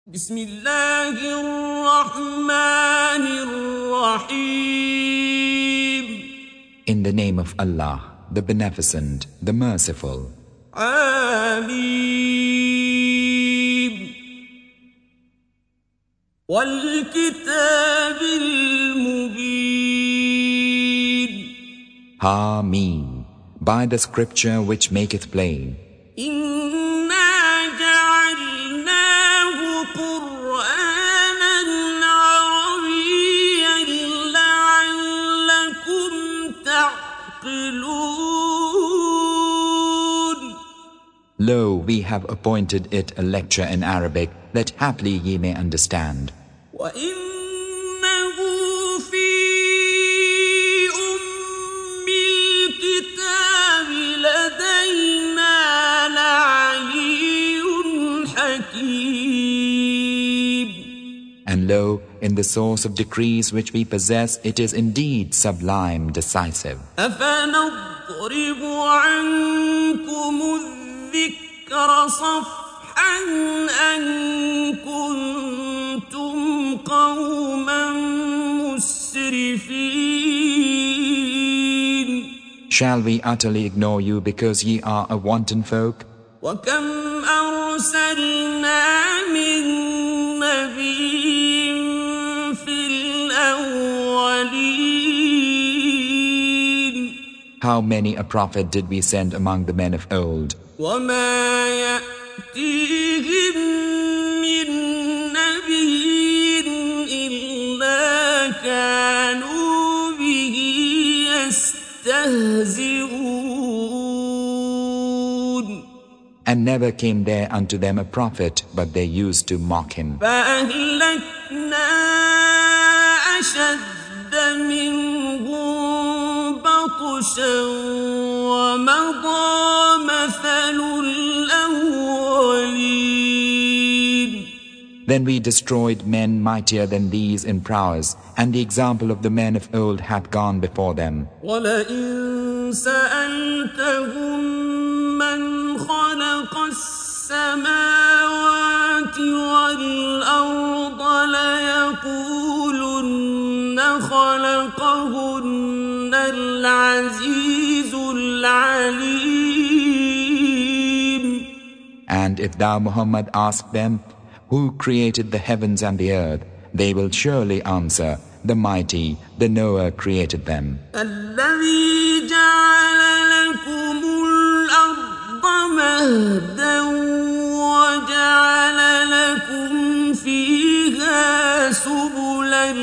بسم الله الرحمن الرحيم. In the name of Allah, the Beneficent, the Merciful. آمين. والكتاب المبين. Hameen, by the scripture which maketh plain. Lo, we have appointed it a lecture in Arabic, that haply ye may understand. And lo, in the source of decrees which we possess, it is indeed sublime, decisive. الذكر صفحا أن كنتم قوما مسرفين. Shall we utterly ignore you because ye are a wanton folk? وكم أرسلنا من نبي في الأولين. How many a prophet did we send among the men of old? وما يأتيهم من نبي إلا كانوا به يستهزئون. And never came there unto them a prophet, but they used to mock him. فأهلكنا أشد منهم بطشا ومضى Then we destroyed men mightier than these in prowess, and the example of the men of old hath gone before them. وَلَئِن سَأَلْتَهُم مَّنْ خَلَقَ السَّمَاوَاتِ وَالْأَرْضَ لَيَقُولُنَّ خَلَقَهُنَّ الْعَزِيزُ الْعَلِيمُ. And if thou, Muhammad, ask them, who created the heavens and the earth, they will surely answer, the mighty, the knower created them. الذي جعل لكم الأرض مهدا وجعل لكم فيها سبلا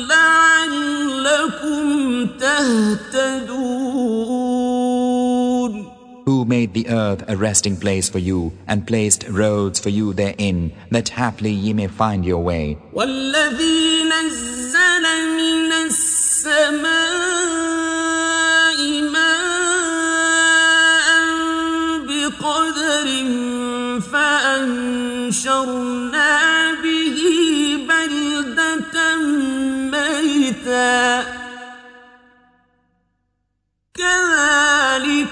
لعلكم تهتدون. Who made the earth a resting place for you and placed roads for you therein, that haply ye may find your way. وَالَّذِي نَزَّلَ مِنَ السَّمَاءِ مَاءً بِقَدَرٍ فَأَنشَرْنَا بِهِ بَلْدَةً مَيْتًا كَذَلِكَ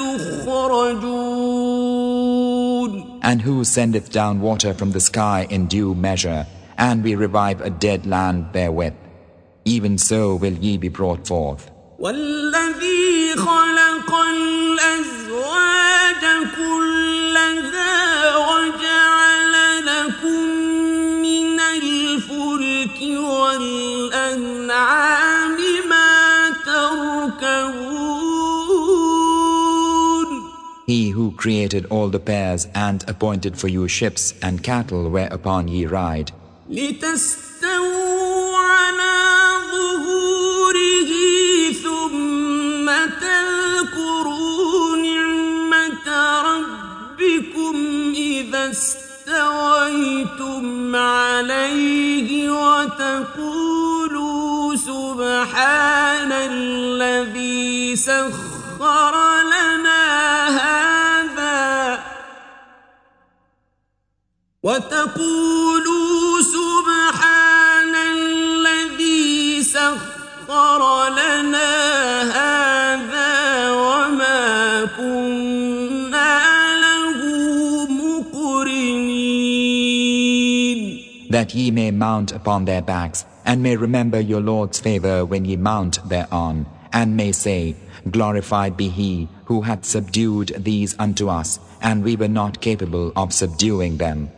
تُخْرَجُونَ. And who sendeth down water from the sky in due measure, and we revive a dead land therewith. Even so will ye be brought forth. وَالَّذِي خَلَقَ الْأَزْوَاجَ كُلَّهَا وَجَعَلَ لَكُم مِّنَ الْفُلْكِ وَالْأَنْعَامِ مَا تَرْكَبُونَ. He who created all the pairs and appointed for you ships and cattle whereupon ye ride. لِتَسْتَوُوا عَلَى ظُهُورِهِ ثُمَّ تَذْكُرُوا نِعْمَةَ رَبِّكُمْ إِذَا اسْتَوَيْتُمْ عَلَيْهِ وَتَقُولُوا سُبْحَانَ الَّذِي سَخَّرَ لَنَا هَذَا وَتَقُولُوا سُبْحَانَ الَّذِي سَخَّرَ لَنَا هَذَا وَمَا كُنَّا لَهُ مُقْرِنِينَ. that ye may mount upon their backs, and may remember your Lord's favor when ye mount thereon, and may say, Glorified be He who hath subdued these unto us, and we were not capable of subduing them.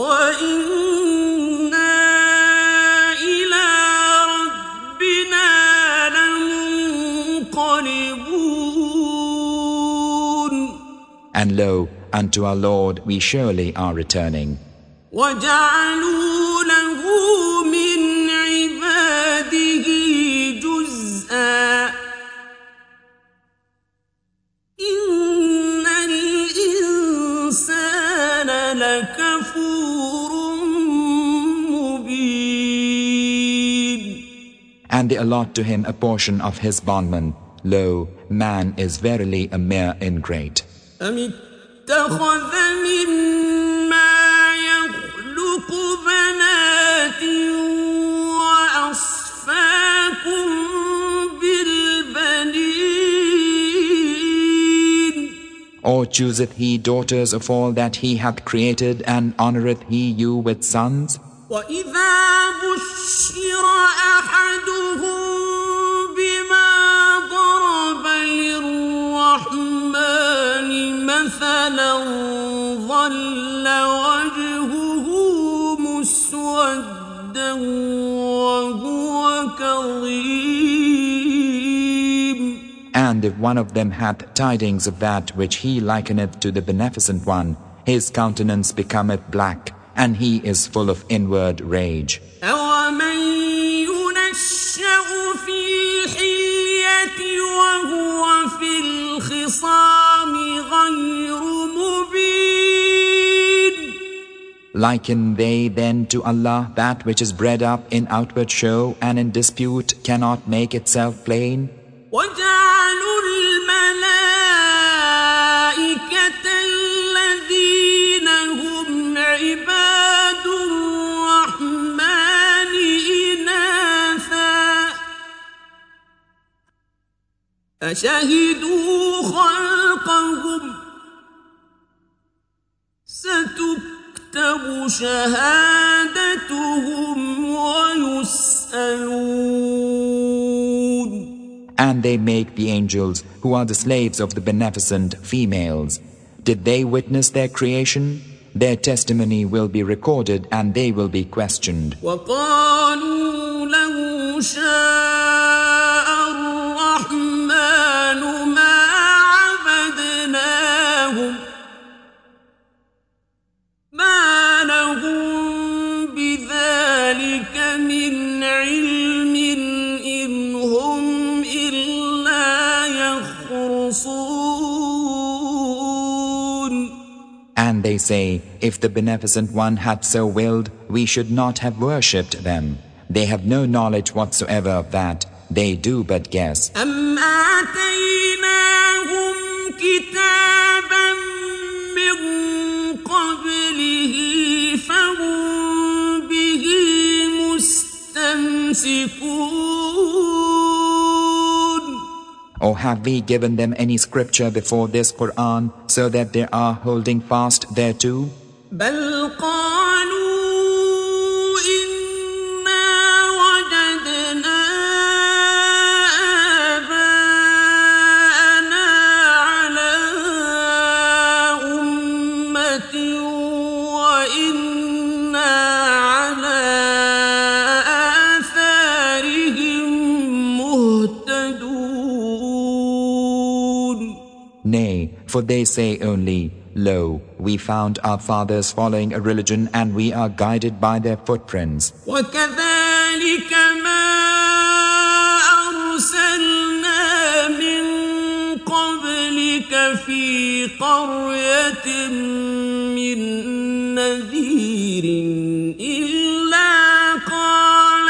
And lo, unto our Lord we surely are returning. وَجَعَلُوا لَهُ مِنْ عِبَادِهِ جُزْءًا إِنَّ الْإِنسَانَ لَكَفُورٌ مُبِينٌ. And they allot to him a portion of his bondman. Lo, man is verily a mere ingrate. أَمِ اتَّخَذَ مِمَّا يَخْلُقُ بَنَاتٍ وَأَصْفَاكُمْ بِالْبَنِينَ. Or chooseth he daughters of all that he hath created, and honoureth he you with sons? وَإِذَا بُشِّرَ أَحَدُهُم بِمَا ضَرَبَ لِلرَّحْمَنِ مَثَلًا ظَلَّ وَجْهُهُ مُسْوَدًّا وَهُوَ كَظِيمٌ. And if one of them hath tidings of that which he likeneth to the Beneficent One, his countenance becometh black, and he is full of inward rage. أَوَمَن يُنَشَّأُ فِي الْحِلْيَةِ وَهُوَ فِي الْخِصَامِ غَيْرُ مُبِينٍ. Liken they then to Allah that which is bred up in outward show, and in dispute cannot make itself plain? وَجَعَلُوا الْمَلَائِكَةَ الَّذِينَ هُمْ عِبَادُ الرَّحْمَنِ إِنَاثًا أَشَهِدُوا خَلْقَهُمْ سَتُكْتَبُ شَهَادَتُهُمْ وَيُسْأَلُونَ. And they make the angels, who are the slaves of the Beneficent, females. Did they witness their creation? Their testimony will be recorded, and they will be questioned. وَقَالُوا لَوْ شَاءَ الرَّحْمَنُ مَا عَبَدْنَاهُمْ مَا لَهُم بِذَلِكَ مِنْ عِلْمٍ إِنْ هُمْ إِلَّا يَخْرُصُونَ. And they say, if the Beneficent One had so willed, we should not have worshipped them. They have no knowledge whatsoever of that. They do but guess. أَمْ آتَيْنَاهُمْ كِتَابًا مِّن قَبْلِهِ فَهُمْ بِهِ مُسْتَمْسِكُونَ. Or have we given them any scripture before this Quran, so that they are holding fast thereto? بَلْ قَالُوا إِنَّا وَجَدْنَا آبَاءَنَا عَلَىٰ أُمَّةٍ وَإِنَّا عَلَىٰ آثَارِهِم مُهْتَدُونَ. Nay, for they say only, Lo, we found our fathers following a religion, and we are guided by their footprints. وَكَذَلِكَ مَا أَرْسَلْنَا مِن قَبْلِكَ فِي قَرْيَةٍ مِّن نَّذِيرٍ إِلَّا قَالَ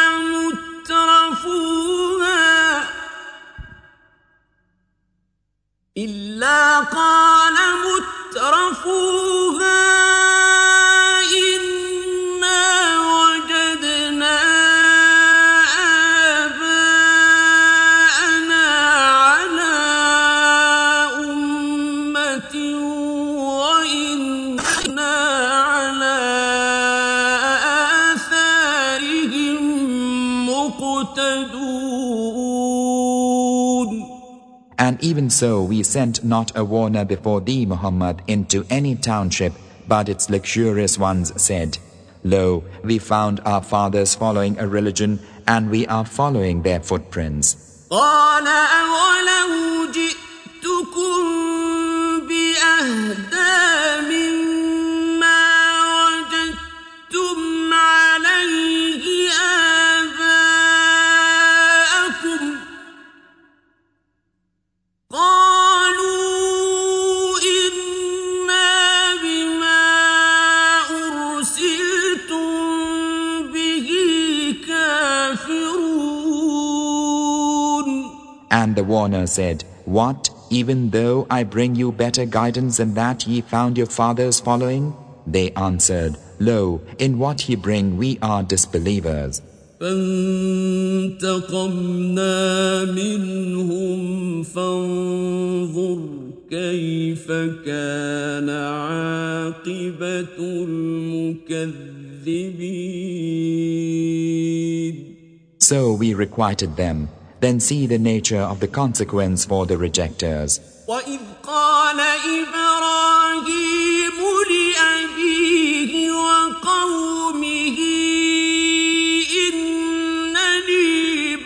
مُتْرَفُوهَا إِنَّا وَجَدْنَا آبَاءَنَا عَلَىٰ أُمَّةٍ وَإِنَّا عَلَىٰ مهتدون. And even so we sent not a warner before thee, Muhammad, into any township, but its luxurious ones said, Lo, we found our fathers following a religion, and we are following their footprints. قال أولو جئتكم بأهدى مما وجدتم عليه آباءكم قالوا إنا بما أرسلتم به كافرون. And the warner said, What, even though I bring you better guidance than that ye found your fathers following? They answered, Lo, in what ye bring we are disbelievers. فانتقمنا منهم فانظر كيف كان عاقبة المكذبين. So we requited them. Then see the nature of the consequence for the rejectors. وإذ قال إبراهيم لأبيه وقومه إنني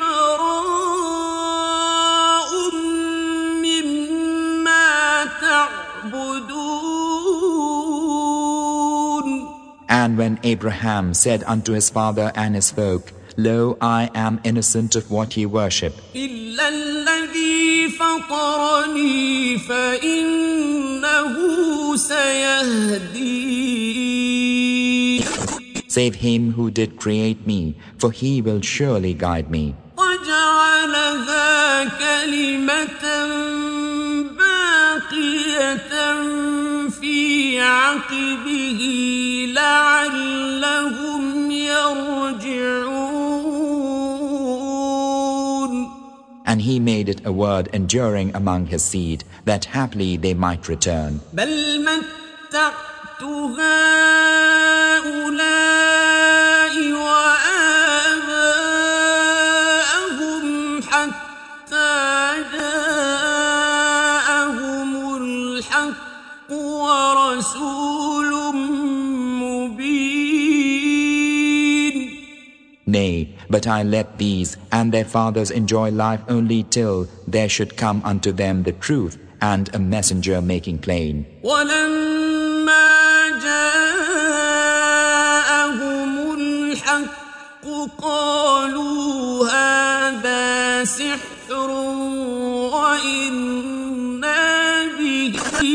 براء مما تعبدون. And when Abraham said unto his father and his folk, Lo, I am innocent of what ye worship, إلا الذي فطرني فإنه سيهدين. save him who did create me, for he will surely guide me. وجعلها كلمة باقية في عقبه لعلهم يرجعون. And he made it a word enduring among his seed, that haply they might return. بل متعت هؤلاء وآباءهم حتى جاءهم الحق ورسول مبين. Nay, but I let these and their fathers enjoy life only till there should come unto them the truth and a messenger making plain. ولما جاءهم الحق قالوا هذا سحر وإنا به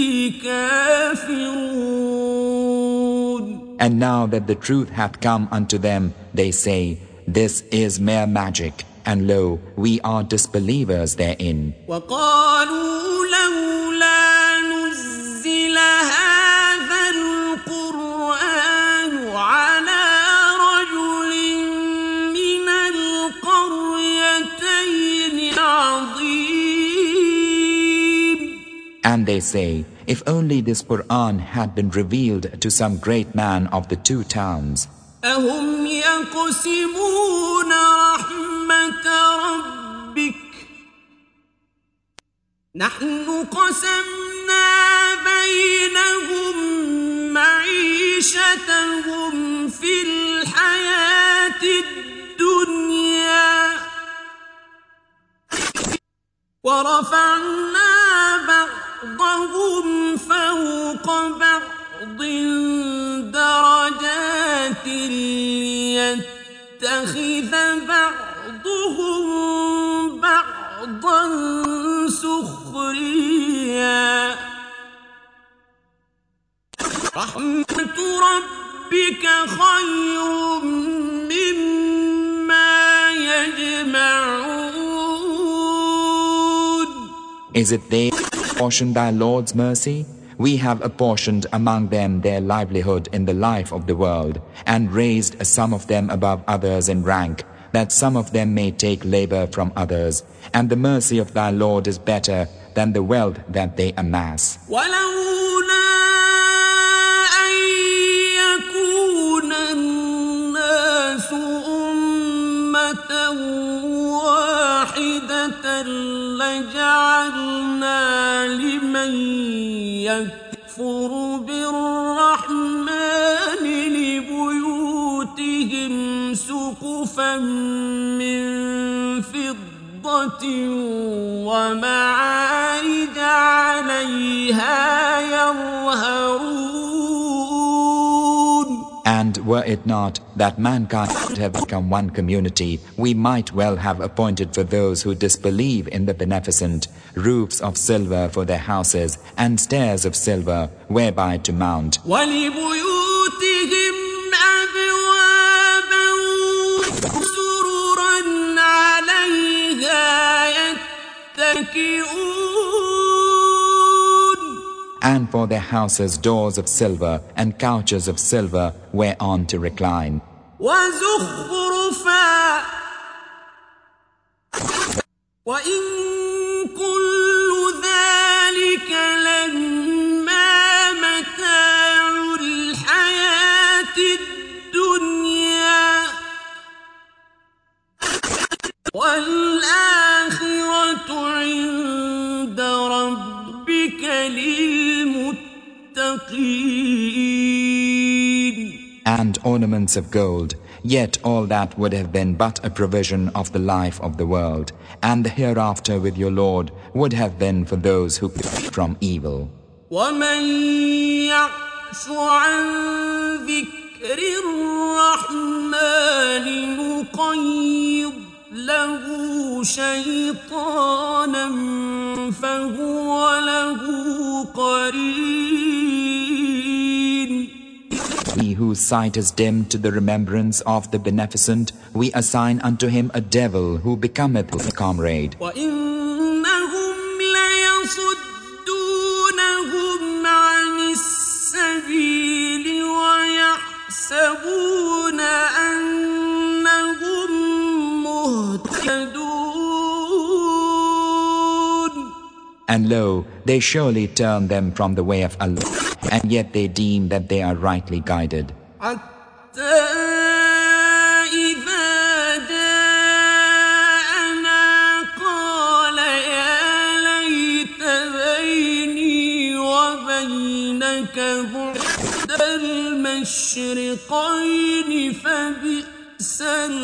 كافرون. And now that the truth hath come unto them, they say, This is mere magic, and lo, we are disbelievers therein. وقالوا لولا نزل هذا القرآن على رجل من القريتين عظيم. And they say, If only this Quran had been revealed to some great man of the two towns. أهم يقسمون رحمة ربك نحن قسمنا بينهم معيشتهم في الحياة الدنيا ورفعنا بعضهم فوق بعض درجات ليتخذ بعضهم بعضا سخريا رحمة ربك خير مما يجمعون. Is it they who apportion thy Lord's mercy? We have apportioned among them their livelihood in the life of the world, and raised some of them above others in rank, that some of them may take labor from others. And the mercy of thy Lord is better than the wealth that they amass. ولولا أن يكون الناس أمة لجعلنا لمن يكفر بالرحمن لبيوتهم سقفا من فضة ومعارج عليها يظهرون. And were it not that mankind would have become one community, we might well have appointed for those who disbelieve in the Beneficent roofs of silver for their houses and stairs of silver whereby to mount. وَلِبُيُوتِهِمْ أَبْوَابًا سُرُرًا عَلَيْهَا يَتَّكِئُونَ. And for their houses doors of silver and couches of silver whereon to recline. وَزُخْرُفًا وَإِن كُلُّ ذَلِكَ لَمَّا مَتَاعُ الْحَيَاةِ الدُّنْيَا وَالْآخِرَةُ عِندَ رَبِّكَ لِلْمُتَّقِينَ. And ornaments of gold, yet all that would have been but a provision of the life of the world, and the hereafter with your Lord would have been for those who keep from evil. وَمَنْ يَعْشُ عَنْ ذِكْرِ الرَّحْمَنِ نُقَيِّضْ لَهُ شَيْطَانًا فَهُوَ لَهُ قَرِينٌ. He whose sight is dim to the remembrance of the Beneficent, we assign unto him a devil who becometh his comrade. وَإِنَّهُمْ لَيَصُدُّونَهُمْ عَنِ السَّبِيلِ وَيَحْسَبُونَ أَنَّهُمْ مُهْتَدُونَ. And lo, they surely turn them from the way of Allah, and yet they deem that they are rightly guided. حتى إذا جاءنا قال يا ليت بيني وبينك بعد المشرقين فبئس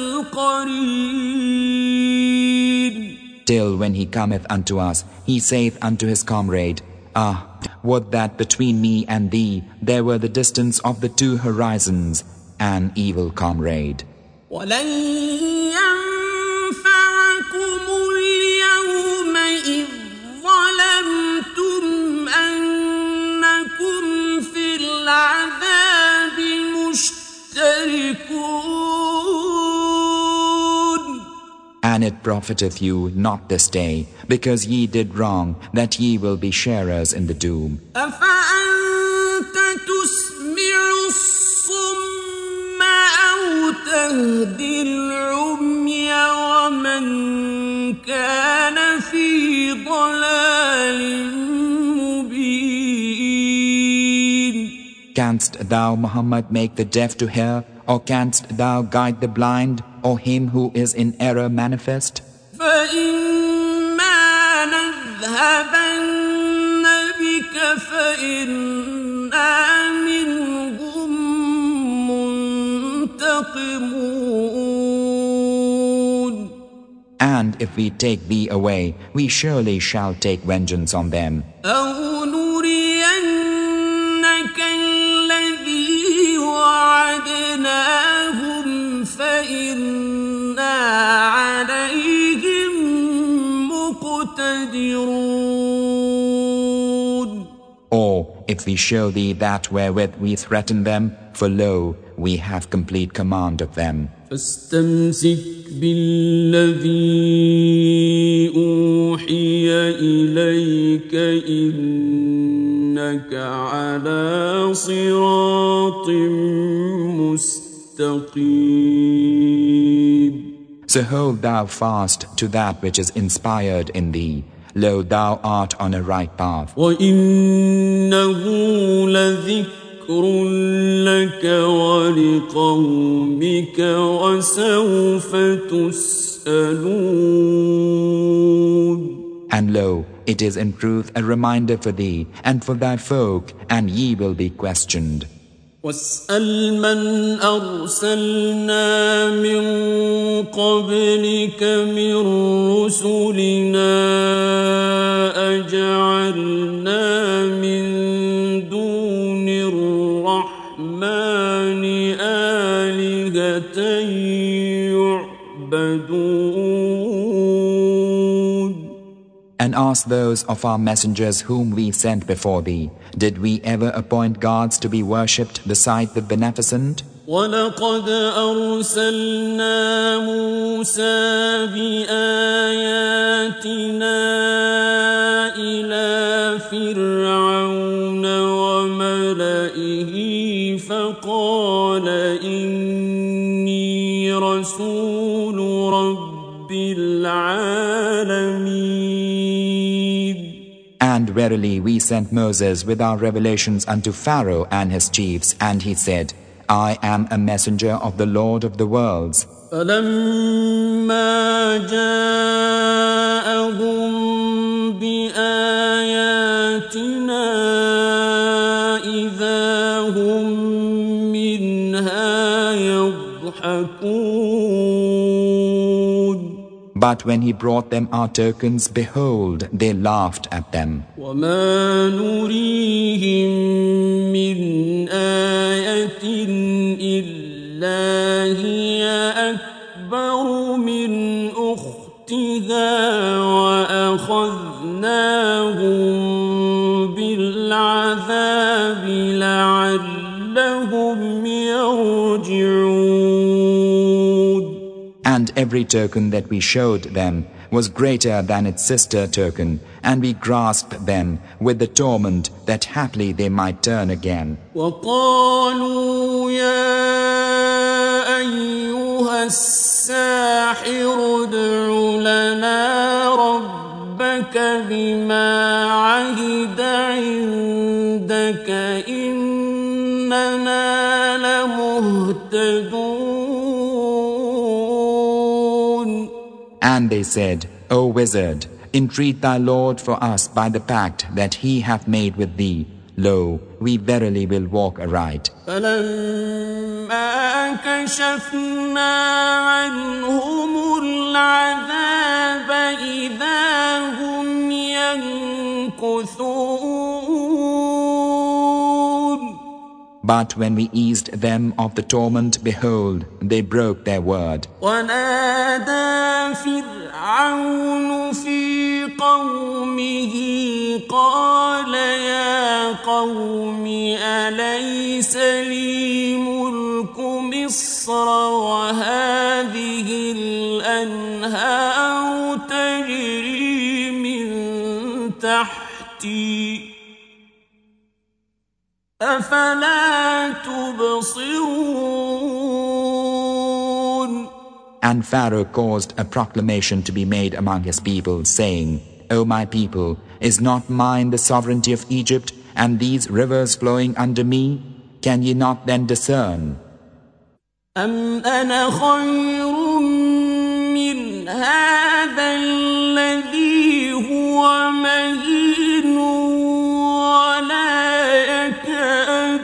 القرين. Till when he cometh unto us, he saith unto his comrade, Ah, would that between me and thee there were the distance of the two horizons, an evil comrade. وَلَنْ يَنْفَعَكُمُ الْيَوْمَ إِذْ ظَلَمْتُمْ أَنَّكُمْ فِي الْعَذَابِ مُشْتَرِكُونَ. And it profiteth you not this day, because ye did wrong, that ye will be sharers in the doom. أَفَأَنْتَ تُسْمِعُ الصُّمَّ أَوْ تَهْدِي الْعُمْيَ وَمَنْ كَانَ فِي ضَلَالٍ مُبِينٍ. Canst thou, Muhammad, make the deaf to hear, or canst thou guide the blind, or him who is in error manifest? فَإِمَّا نَذْهَبَنَّ بِكَ فَإِنَّا مِنْهُمْ مُنْتَقِمُونَ. And if we take thee away, we surely shall take vengeance on them. أَوْ نُرِيَنَّكَ الَّذِي وَعَدْنَاهُمْ فَإِنَّا عَلَيْهِمْ مُقْتَدِرُونَ. Or if we show thee that wherewith we threaten them, for lo, we have complete command of them. فاستمسك بالذي أوحي إليك إنك على صراط مستقيم. So hold thou fast to that which is inspired in thee. Lo, thou art on a right path. وإنه لذكر ذكر لك ولقومك وسوف تسألون. And lo, it is in truth a reminder for thee and for thy folk, and ye will be questioned. واسأل من أرسلنا من قبلك من رسلنا أجعلنا من دون الرحمن آلهة يعبدون. And ask those of our messengers whom we sent before thee, did we ever appoint gods to be worshipped beside the Beneficent? وَلَقَدْ أَرْسَلْنَا مُوسَى بِآيَاتِنَا إِلَى فِرْعَوْنَ وَمَلَئِهِ فَقَالَ إِنِّي رَسُولُ رَبِّ الْعَالَمِينَ. And verily we sent Moses with our revelations unto Pharaoh and his chiefs, and he said, I am a messenger of the Lord of the worlds. فَلَمَّا جَاءَهُم بِآيَاتِنَا إِذَا هُم مِّنْهَا يَضْحَكُونَ. But when he brought them our tokens, behold, they laughed at them. وَمَا نُرِيهِم مِّنْ آيَةٍ إِلَّا هِيَ أَكْبَرُ مِنْ أُخْتِهَا وَأَخَذْنَاهُم بِالْعَذَابِ لَعَلَّهُمْ يَرْجِعُونَ. And every token that we showed them was greater than its sister token, and we grasped them with the torment that haply they might turn again. وَقَالُوا يَا أَيُّهَا السَّاحِرُ ادْعُ لَنَا رَبَّكَ بِمَا عَهِدَ عِندَكَ إِنَّنَا لَمُهْتَدُونَ. And they said, O wizard, entreat thy Lord for us by the pact that he hath made with thee. Lo, we verily will walk aright. فَلَمَّا كَشَفْنَا عَنْهُمُ الْعَذَابَ إِذَا هُمْ يَنكُثُونَ. But when we eased them of the torment, behold, they broke their word. وَنَادَى فِرْعَوْنُ فِي قَوْمِهِ قَالَ يَا قَوْمِ أَلَيْسَ لِي مُلْكُ مِصْرَ وَهَٰذِهِ الْأَنْهَارُ تَجْرِي مِن تَحْتِي أَفَلَا تُبْصِرُونَ. And Pharaoh caused a proclamation to be made among his people, saying, O my people, is not mine the sovereignty of Egypt, and these rivers flowing under me? Can ye not then discern? أَمْ أَنَا خَيْرٌ مِّنْ هَٰذَا الَّذِي هُوَ مَهِينٌ وَلَا يَكَادُ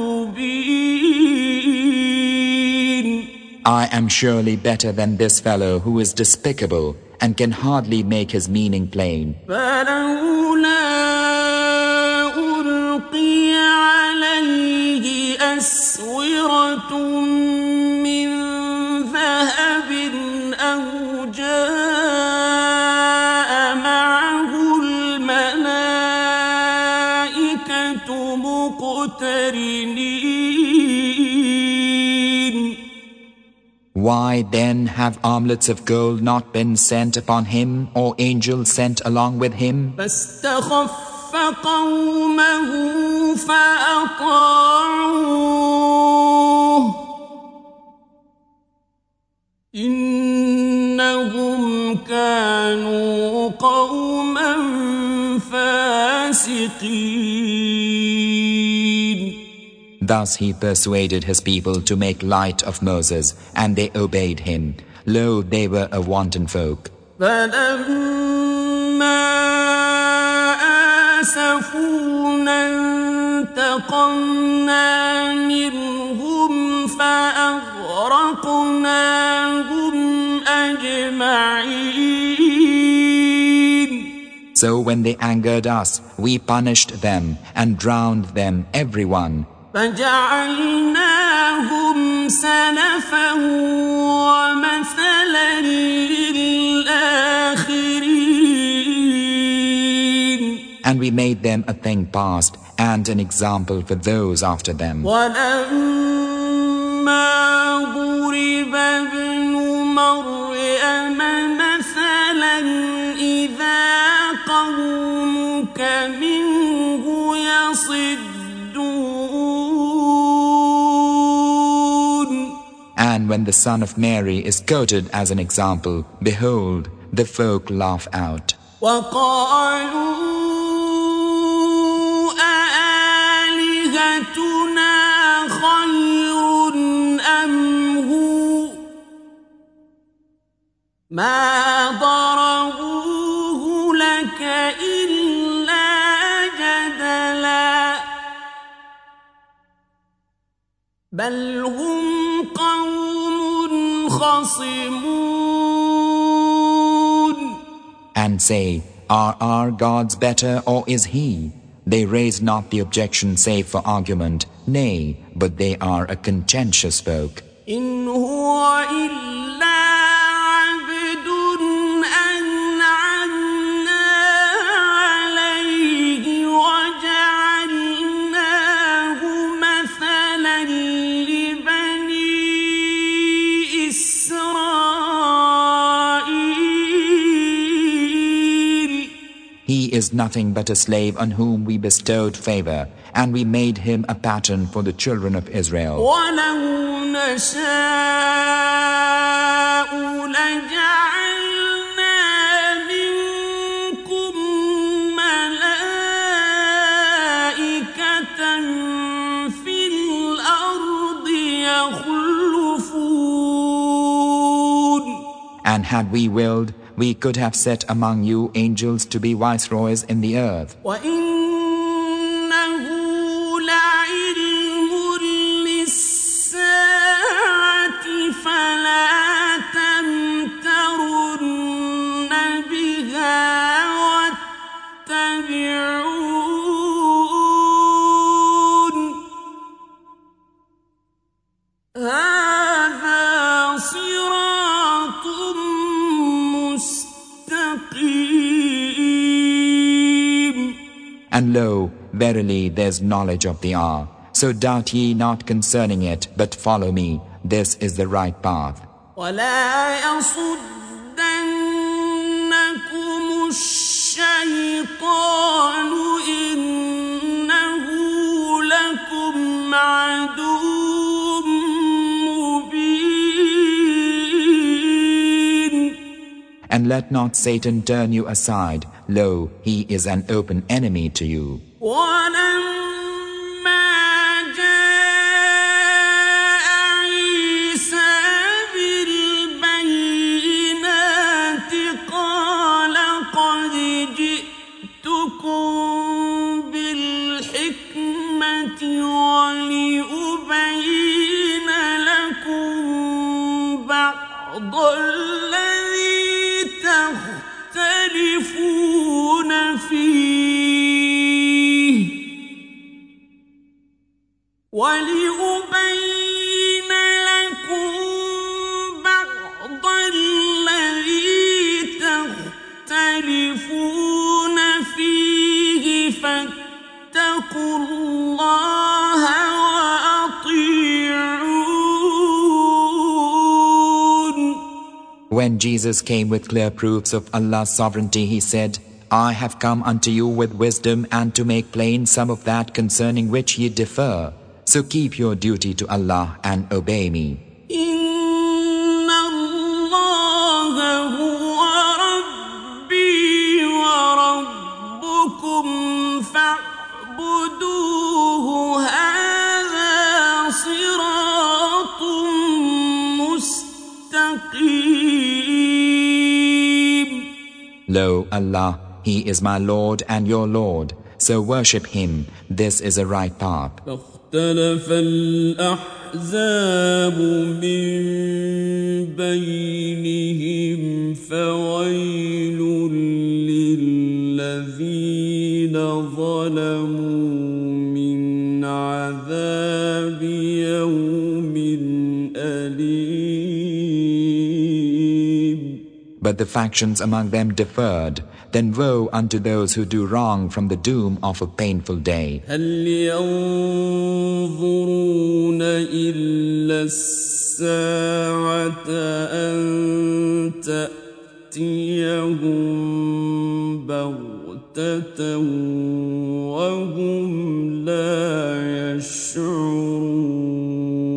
يُبِينُ. I am surely better than this fellow who is despicable and can hardly make his meaning plain. فَلَوْلَا أُلْقِيَ عَلَيْهِ أَسْوِرَةٌ مِّن ذَهَبٍ أَوْ جَاءَ مَعَهُ الْمَلَائِكَةُ مُقْتَرِنِينَ. Why then have armlets of gold not been sent upon him, or angels sent along with him? فَاسْتَخَفَّ قَوْمَهُ فَأَطَاعُوهُ إِنَّهُمْ كَانُوا قَوْمًا فَاسِقِينَ. Thus he persuaded his people to make light of Moses, and they obeyed him. Lo, they were a wanton folk. آسفونا انتقمنا منهم فأغرقناهم أجمعين. So when they angered us, we punished them and drowned them, everyone. فجعلناهم سلفا ومثلا للآخرين. And we made them a thing past and an example for those after them. ولما ضرب ابن مريم مثلا إذا قومك منه يصدون. And when the son of Mary is quoted as an example, behold, the folk laugh out. وقالوا أآلهتنا خير أم هو ما ضربوه لك إلا جدلا بل هم قوم خصمون. And say, are our gods better or is he? They raise not the objection save for argument. Nay, but they are a contentious folk. إن هو إلا عبد أنعمنا عليه وجعلناه مثلا لبني إسرائيل. He is nothing but a slave on whom we bestowed favor, and we made him a pattern for the children of Israel. ولو نشاء لجعلنا منكم ملائكة في الأرض يخلفون. And had we willed, we could have set among you angels to be viceroys in the earth. وإنه لعلم للساعة فلا تمترن بها واتبعون. هذا صراط مستقيم. And lo, verily there's knowledge of the hour. So doubt ye not concerning it, but follow me. This is the right path. ولا يصدنكم الشيطان إنه لكم عدو مبين. And let not Satan turn you aside. Lo, he is an open enemy to you. ولما جاء عيسى بالبينات قال قد جئتكم بالحكمة ولأبين لكم بعض الذي تختلفون فيه ولأبين لكم بعض الذي تختلفون فيه فاتقوا الله وأطيعون. When Jesus came with clear proofs of Allah's sovereignty, he said, I have come unto you with wisdom and to make plain some of that concerning which ye differ. So keep your duty to Allah and obey me. إن الله هو ربي وربكم فاعبدوه هذا مستقيم. Lo, Allah, He is my Lord and your Lord, so worship Him, this is a right path. فاختلف الأحزاب من بينهم فويل للذين ظلموا من عذاب يوم أليم. But the factions among them differed. Then woe unto those who do wrong from the doom of a painful day. هل ينظرون إلا الساعة أن تأتيهم بغتة وهم لا يشعرون.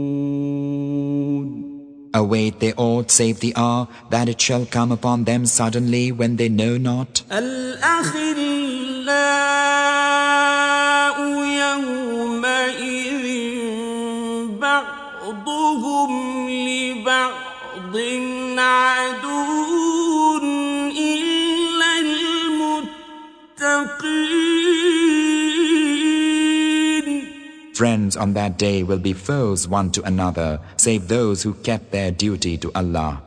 Await they aught save the hour that it shall come upon them suddenly when they know not? الأخلاء يومئذ بعضهم لبعض عدو إلا المتقين. Friends on that day will be foes one to another, save those who kept their duty to Allah.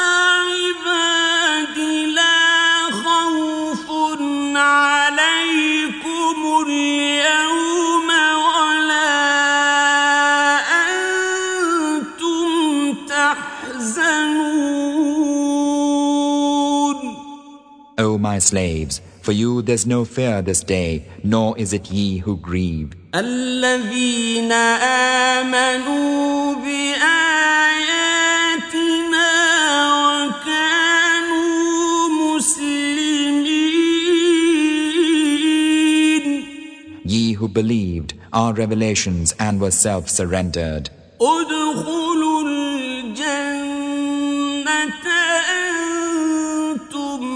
عليكم اليوم ولا أنتم تحزنون. O my slaves, for you there's no fear this day, nor is it ye who grieve. الذين آمنوا بآياتنا وكانوا مسلمين. Ye who believed our revelations and were self-surrendered. ادخلوا الجنة أنتم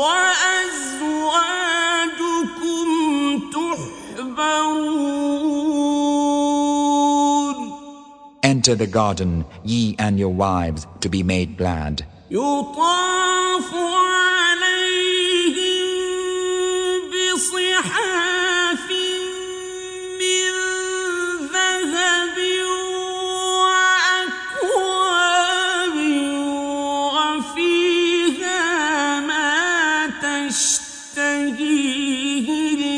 وأزواجكم تحبرون. Enter the garden, ye and your wives, to be made glad. يطاف عليهم بصحاف من ذهب وأكواب وفيها ما تشتهيه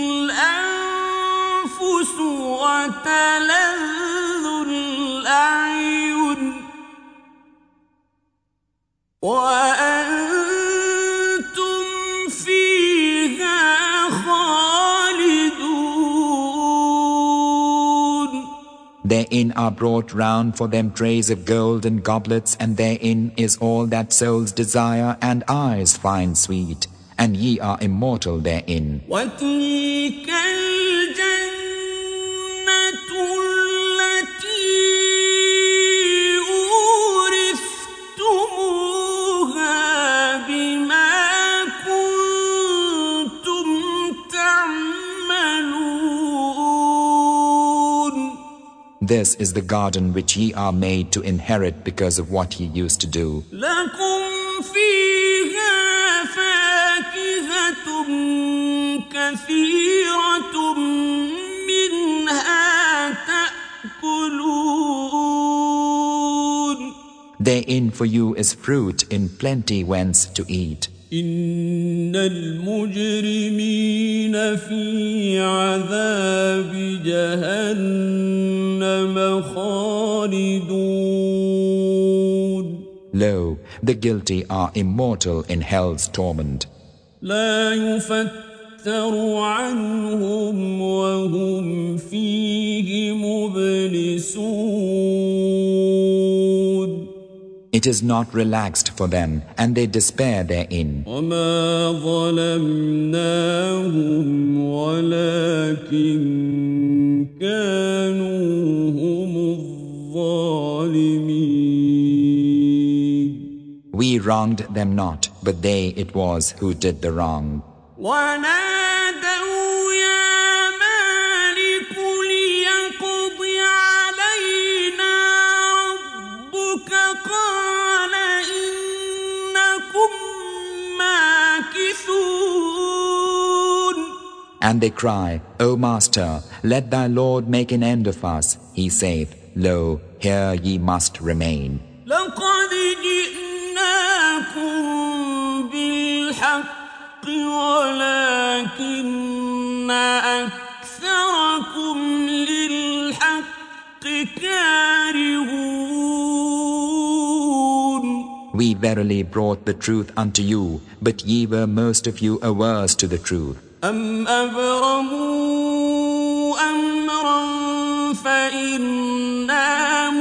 الأنفس وتلذ الأعين وأنتم فيها خالدون. Therein are brought round for them trays of gold and goblets, and therein is all that souls desire and eyes find sweet, and ye are immortal therein. وتلك الجنة التي أورثتموها بما كنتم تعملون. This is the garden which ye are made to inherit because of what ye used to do. لكم فيها فاكهة كثيرة منها تأكلون. Therein for you is fruit in plenty whence to eat. إن المجرمين في عذاب جهنم خالدون. Lo, the guilty are immortal in hell's torment. لا يفتر عنهم وهم فيه مبلسون. It is not relaxed for them, and they despair therein. وما ظلمناهم ولكن كانوا هم الظالمين. We wronged them not, but they it was who did the wrong. ونادوا يا مالك ليقض علينا ربك قال And they cry, O Master, let thy Lord make an end of us. He saith, Lo, here ye must remain. لقد جئناكم بالحق ولكن أكثركم للحق كارهون. We verily brought the truth unto you, but ye were most of you averse to the truth. أم أبرموا أمرا فإنا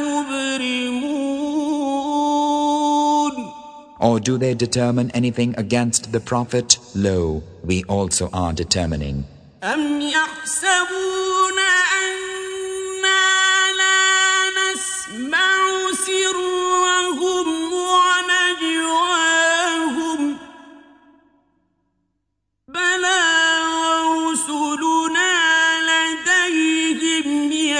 مبرمون. Or do they determine anything against the Prophet? Lo, we also are determining. أم يحسبون أنا لا نسمع سرهم ونجواهم بلى ورسلنا لديهم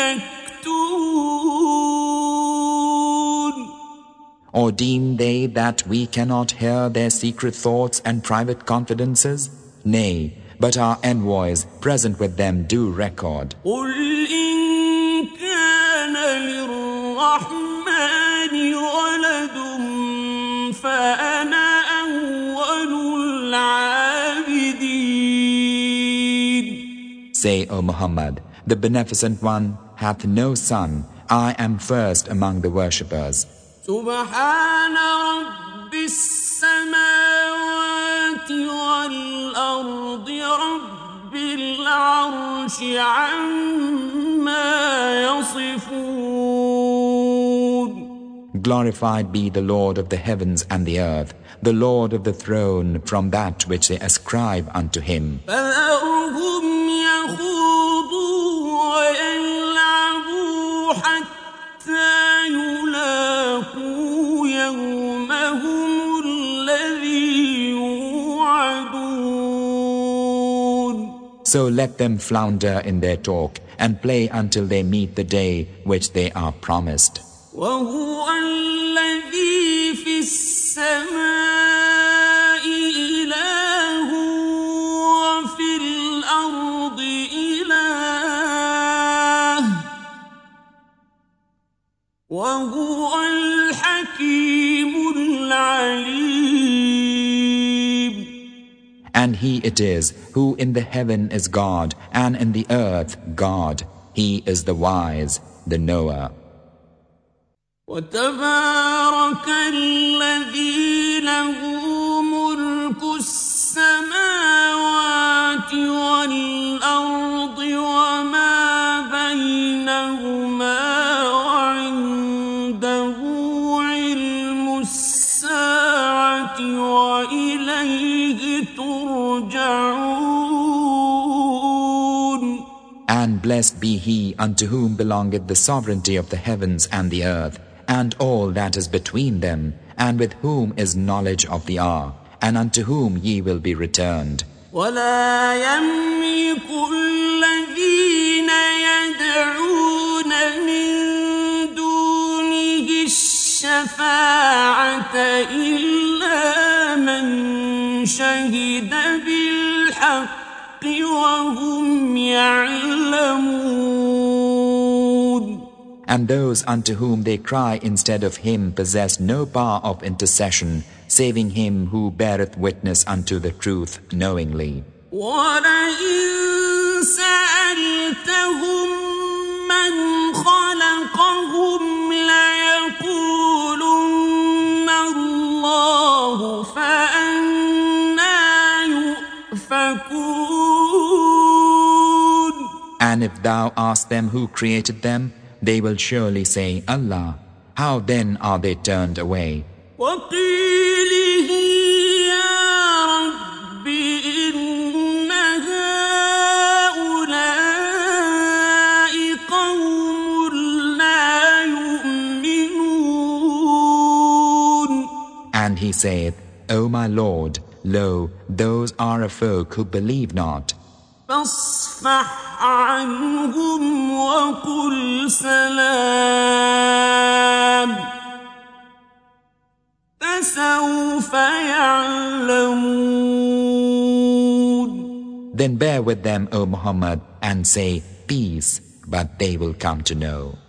يكتبون. Or deem they that we cannot hear their secret thoughts and private confidences? Nay, but our envoys present with them do record. قل إن كان للرحمن ولد فأنا أول العابدين. Say, O Muhammad, the Beneficent One hath no son. I am first among the worshippers. سبحان رب السماوات والأرض رب العرش عما يصفون. Glorified be the Lord of the heavens and the earth, the Lord of the throne from that which they ascribe unto him. فذرهم يخوضوا ويلعبوا حتى يلاقوا يومهم الذي يوعدون. So let them flounder in their talk and play until they meet the day which they are promised. وهو الذي في السماء إله وفي الأرض إله وهو الحكيم العليم. And he it is who in the heaven is God, and in the earth God. He is the wise, the knower. وتبارك الذي له ملك السماوات والأرض وما بينهما وعنده علم الساعة وإليه ترجعون. And blessed be he unto whom belongeth the sovereignty of the heavens and the earth, and all that is between them, and with whom is knowledge of the hour, and unto whom ye will be returned. ولا يملك الذين يدعون من دونه الشفاعة إلا من شهد بالحق وهم يعلمون. And those unto whom they cry instead of him possess no power of intercession, saving him who beareth witness unto the truth knowingly. وَلَئِن سَأَلْتَهُم مَّنْ خَلَقَهُمْ لَيَقُولُنَّ اللَّهُ فَأَنَّىٰ يُؤْفَكُونَ. And if thou ask them who created them, they will surely say, Allah. How then are they turned away? وَقِيلِهِ يَا رَبِّ إِنَّ هَٰؤُلَاءِ قَوْمٌ لَّا يُؤْمِنُونَ. And he saith, O my Lord, lo, those are a folk who believe not. فاصفح عنهم وقل سلام فسوف يعلمون. then bear with them, O Muhammad, and say, peace, but they will come to know.